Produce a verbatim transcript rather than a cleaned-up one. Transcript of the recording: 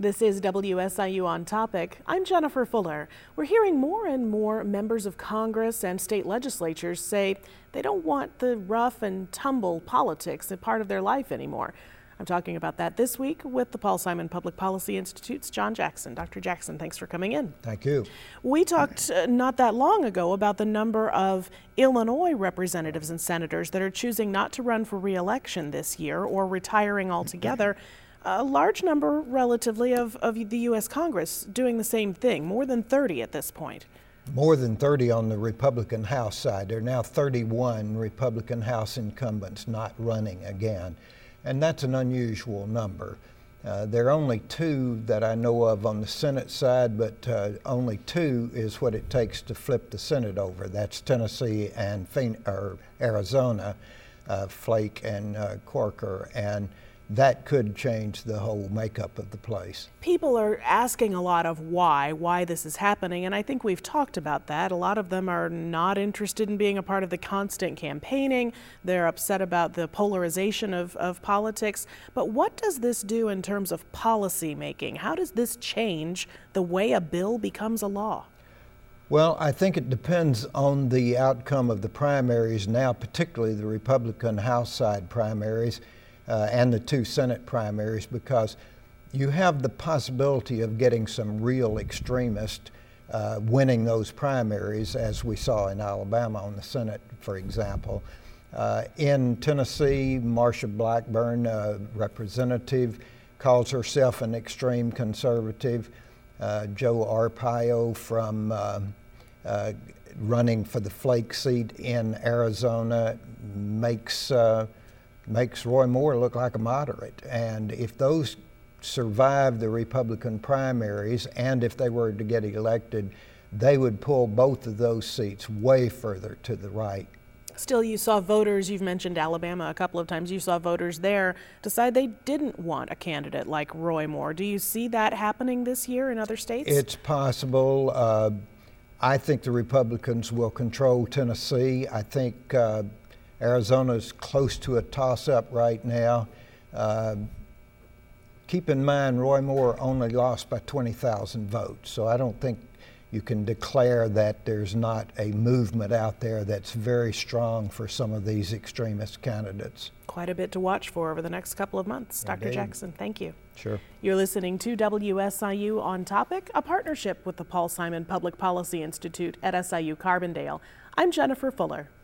This is W S I U On Topic. I'm Jennifer Fuller. We're hearing more and more members of Congress and state legislatures say they don't want the rough and tumble politics a part of their life anymore. I'm talking about that this week with the Paul Simon Public Policy Institute's John Jackson. Doctor Jackson, thanks for coming in. Thank you. We talked uh, not that long ago about the number of Illinois representatives and senators that are choosing not to run for re-election this year or retiring altogether. A large number, relatively, of, of the U S Congress doing the same thing, more than thirty at this point. More than thirty on the Republican House side. There are now thirty-one Republican House incumbents not running again. And that's an unusual number. Uh, there are only two that I know of on the Senate side, but uh, only two is what it takes to flip the Senate over. That's Tennessee and Phoenix, or Arizona, uh, Flake and uh, Corker, and that could change the whole makeup of the place. People are asking a lot of why, why this is happening, and I think we've talked about that. A lot of them are not interested in being a part of the constant campaigning. They're upset about the polarization of, of politics. But what does this do in terms of policy making? How does this change the way a bill becomes a law? Well, I think it depends on the outcome of the primaries now, particularly the Republican House side primaries. Uh, and the two Senate primaries, because you have the possibility of getting some real extremists uh, winning those primaries, as we saw in Alabama on the Senate, for example. Uh, in Tennessee, Marsha Blackburn, uh, representative, calls herself an extreme conservative. Uh, Joe Arpaio from uh, uh, running for the Flake seat in Arizona makes uh, makes Roy Moore look like a moderate. And if those survive the Republican primaries, and if they were to get elected, they would pull both of those seats way further to the right. Still, you saw voters, you've mentioned Alabama a couple of times, you saw voters there decide they didn't want a candidate like Roy Moore. Do you see that happening this year in other states? It's possible. Uh, I think the Republicans will control Tennessee. I think uh, Arizona's close to a toss-up right now. Uh, keep in mind, Roy Moore only lost by twenty thousand votes, so I don't think you can declare that there's not a movement out there that's very strong for some of these extremist candidates. Quite a bit to watch for over the next couple of months. Doctor Indeed. Jackson, thank you. Sure. You're listening to W S I U On Topic, a partnership with the Paul Simon Public Policy Institute at S I U Carbondale. I'm Jennifer Fuller.